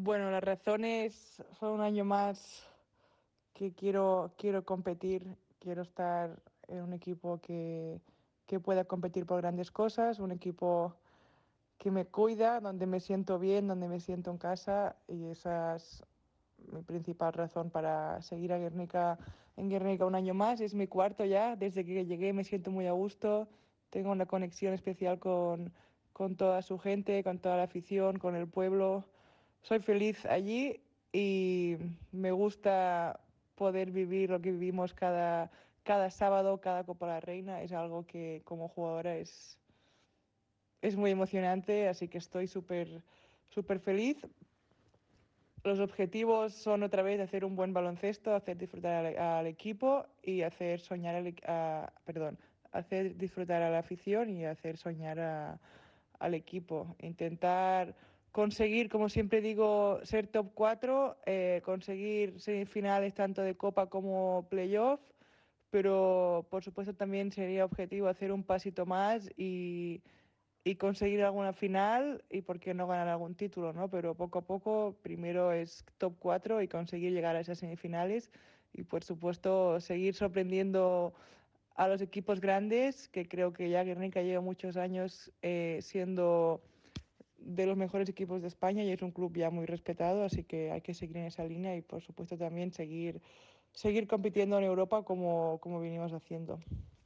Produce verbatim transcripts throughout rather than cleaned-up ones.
Bueno, las razones son un año más que quiero, quiero competir, quiero estar en un equipo que, que pueda competir por grandes cosas, un equipo que me cuida, donde me siento bien, donde me siento en casa y esa es mi principal razón para seguir a Guernica, en Guernica un año más. Es mi cuarto ya, desde que llegué me siento muy a gusto, tengo una conexión especial con, con toda su gente, con toda la afición, con el pueblo. Soy feliz allí y me gusta poder vivir lo que vivimos cada, cada sábado, cada Copa de la Reina. Es algo que como jugadora es es muy emocionante, así que estoy súper, súper feliz. Los objetivos son otra vez hacer un buen baloncesto, hacer disfrutar al, al equipo y hacer soñar al, e- a, perdón, hacer disfrutar a la afición y hacer soñar a- al equipo. Intentar conseguir, como siempre digo, ser top cuatro, eh, conseguir semifinales tanto de Copa como playoff, pero por supuesto también sería objetivo hacer un pasito más y y conseguir alguna final y por qué no ganar algún título, ¿no? Pero poco a poco, primero es top cuatro y conseguir llegar a esas semifinales y por supuesto seguir sorprendiendo a los equipos grandes, que creo que ya Guernica lleva muchos años eh, siendo de los mejores equipos de España y es un club ya muy respetado, así que hay que seguir en esa línea y por supuesto también seguir, seguir compitiendo en Europa como, como venimos haciendo.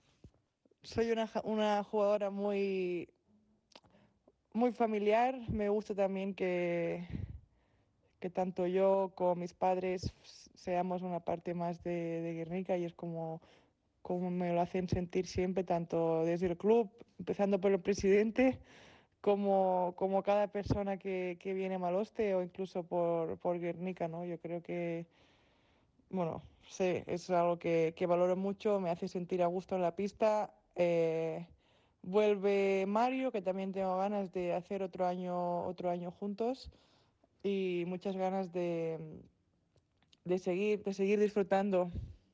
Soy una, ja- una jugadora muy, muy familiar. Me gusta también que, que tanto yo como mis padres seamos una parte más de, de Guernica y es como, como me lo hacen sentir siempre, tanto desde el club, empezando por el presidente, como, como cada persona que, que viene a Maloste o incluso por, por Guernica, ¿no? Yo creo que, bueno, sí, es algo que, que valoro mucho, me hace sentir a gusto en la pista. Eh, vuelve Mario, que también tengo ganas de hacer otro año, otro año juntos y muchas ganas de, de seguir, de seguir disfrutando.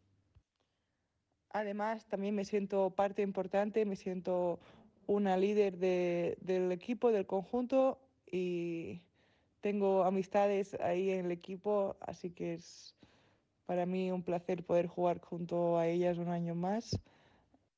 Además, también me siento parte importante, me siento una líder de- del equipo, del conjunto y tengo amistades ahí en el equipo, así que es para mí un placer poder jugar junto a ellas un año más.